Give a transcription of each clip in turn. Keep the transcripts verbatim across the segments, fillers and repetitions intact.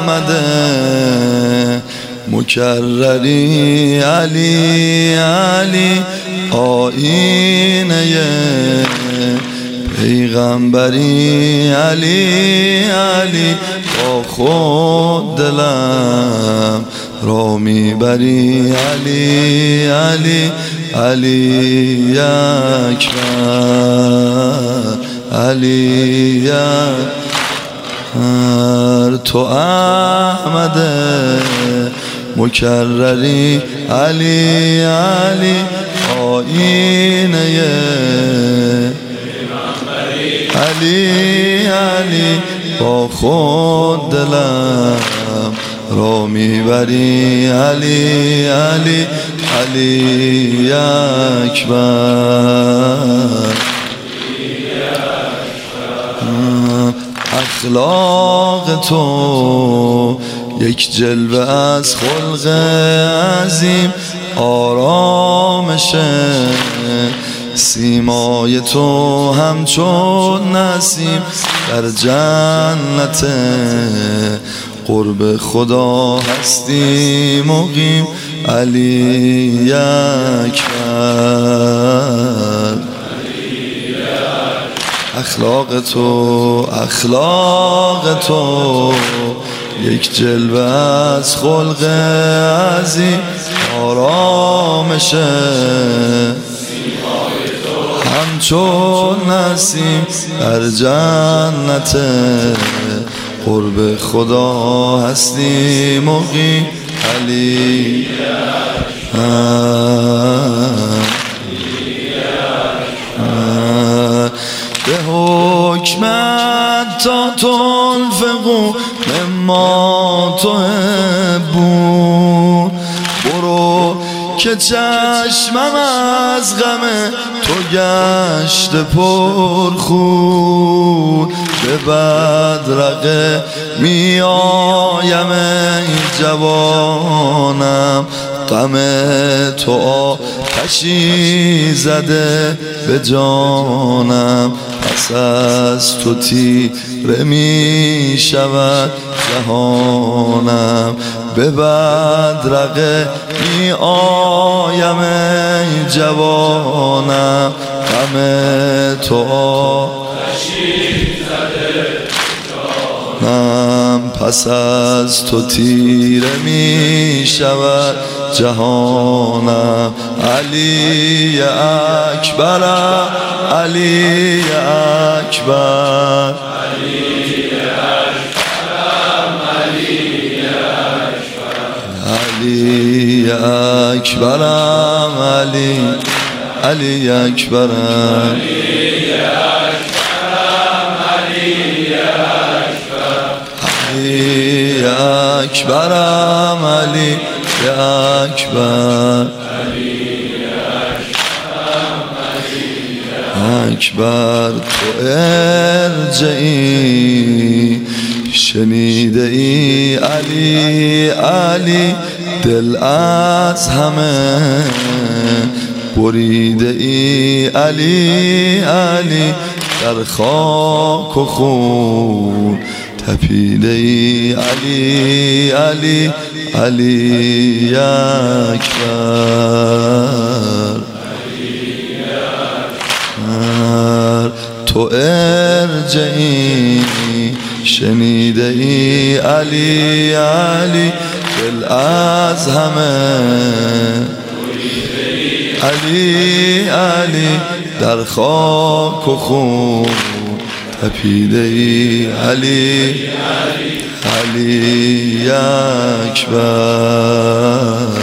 احمده مکرری علی علی آینه پیغمبری علی علی با خود دلم را میبری علی علی علی اکبر علی اکبر تو احمد مکرری علی علی آینه علی علی با خود دلم را میبری علی علی علی اکبر اخلاق تو یک جلوه از خلق عظیم آرامش سیمای تو همچون نسیم در جنت قرب خدا هستی مقیم علی اکبر اخلاق تو اخلاق تو یک جلوه از خلق عظیم آرامش همچون نسیم در جنت قرب خدا هستی مقیم علی به حکمت تا تنفقو مما تحبون برو که چشمم از غم تو گشت پرخون به بدرقه می آیم ای جوانم غم تو آتشی زده به جانم پس از تو تیره می شود جهانم به بدرقه می آیم ای جوانم غم تو آتشی زده جانم پس از تو تیره می شود جهانم علی اکبر علی اکبر علی اکبرم علی علی اکبرم علی اکبرم علی اکبر اکبر تو ارجعی شنیده ای علی علی دل از همه بریده ای علی علی در خاک و خون تپیده ای علی علی علی اکبر تو ارجعی شنیده ای علی علی دل از همه علی علی در خاک و خون تپیده ای علی علی اکبر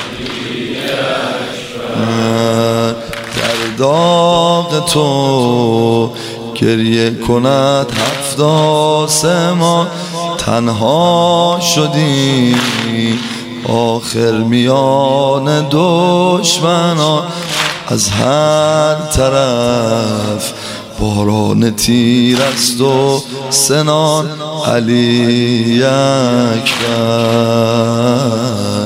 در داغ تو گریه کند هفت آسمان تنها شدی آخر میان دشمنان از هر طرف باران تیر است و سنان علی اکبر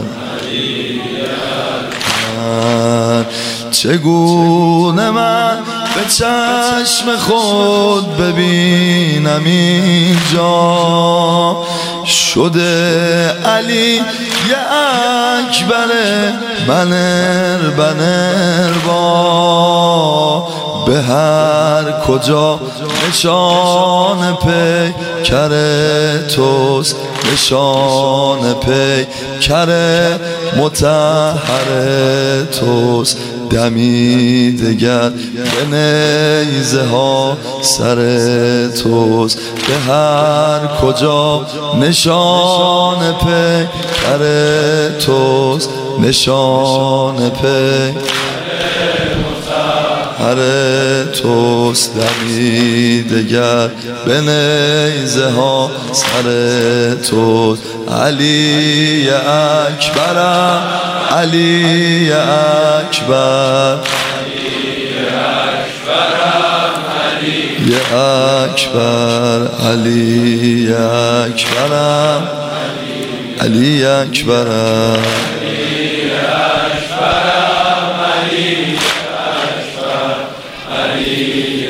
چگونه من به چشم خود ببینم اینجا شده علی یه اکبره منر بنر با به هر کجا نشان پیکر توست نشان پیکر مطهر توست دمی دگر به نیزه ها سر توست به هر کجا نشان پیکر توست نشان پیکر توست دمی دگر به نیزه ها سر توست علی اکبرم علی اکبر یا اکبر علی اکبرم علی اکبرم علی